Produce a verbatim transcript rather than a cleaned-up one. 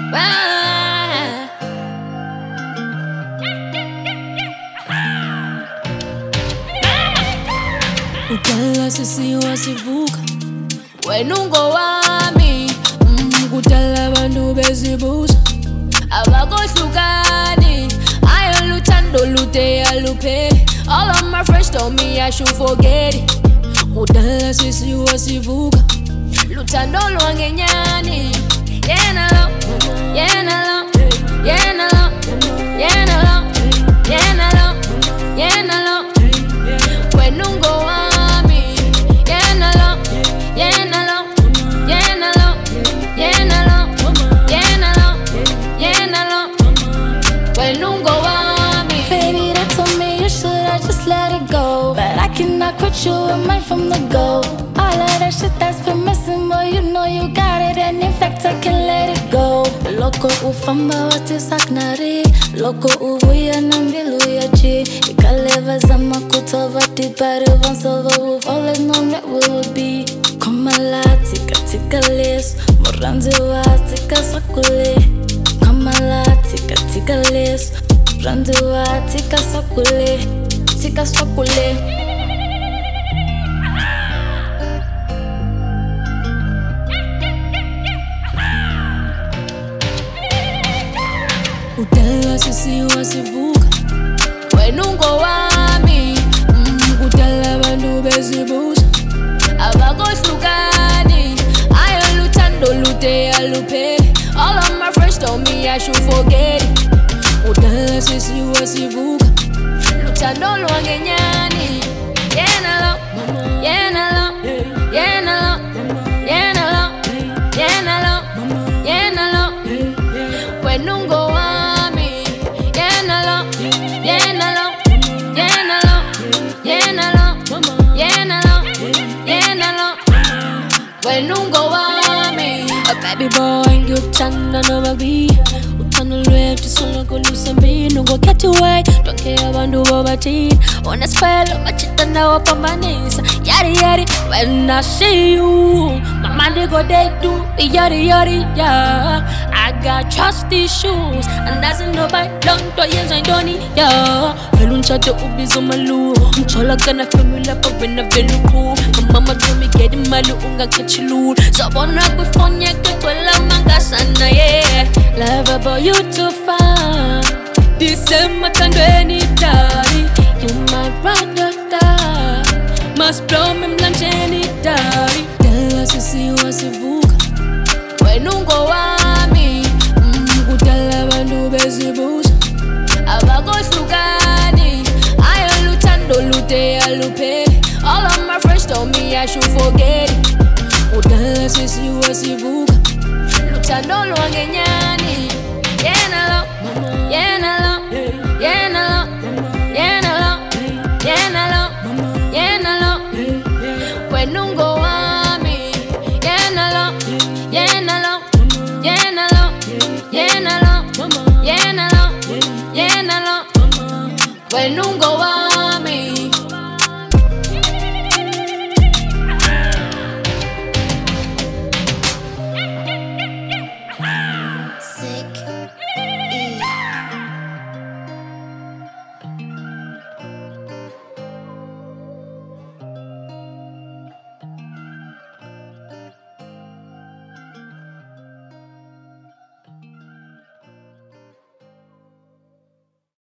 Ah. Udala sisiwa sivuka wenungo wami mm, kudala abantu bezibuza abakohlukani ayo luthando lude alupheli. All of my friends told me I should forget it. Kudala sisiwa sivuka luthando lwangenyani. Yena lo, yena lo, yena lo, yena lo, yena lo, yena lo, wenungo wami. Yena lo, yena lo, yena lo, yena lo, yena lo, yena lo, wenungo wami. Baby, they told me you should, I just let it go. But I cannot quit you, I'm mine from the go. All of that shit that's been missing, but you know you got it. And in fact, I can let it go. Loko ufamba wati saknari, loko uvuya na mbilu ya chi. Ikaleva zama kutova tipari vansova. We've always known that we would be. Komala tika tika lis, moranzi wa tika sakule. Komala tika tika lis, moranzi wa tika sakule, tika sakule. Udala sisiwa sivuka wenungo wami mm, kudala abantu bezibuza abakohlukani ayo luthando lude alupheli. All of my friends told me I should forget it. Udala sisiwa sivuka luthando lwangenyani. Yena lo, yena lo, yena lo, yena lo, yena lo, yena lo, wenungo wami. Yena lo, yena lo, yena lo, yena lo, yena lo, yena lo, wenungo wami. A baby boy ngiyuthanda noma bi uthando lwethu solukulusembini ngokhetha away donke abantu bobathini onesiphelo machita nawo phambanisa yari yari. When I see you mama ndigo they do yari yari yeah. I got trust issues and doesn't know by long to years I don't need yeah. Vele unshade ubizo malu umthola kana family lapha wena vele ukhu. Mama told me get imali ungakhethi lula zabona kwifoni yakhe kwela mangasana yeah. Love about you too far December tandweni dari. You my brother da must blow me mlanjeni dari. Dala sisiwa sivuka wenungo wami mm, kudala abantu bezibuza abakohlukani ayo luthando lude alupheli. All of my friends told me I should forget it. Kudala sisiwa sivuka luthando lwangenyani. Yena lo, yena lo, yena lo, yena lo, yena lo, yena lo, wenungo wami. Yena lo, yena lo, yena lo, yena lo, yena lo, yena lo, wenungo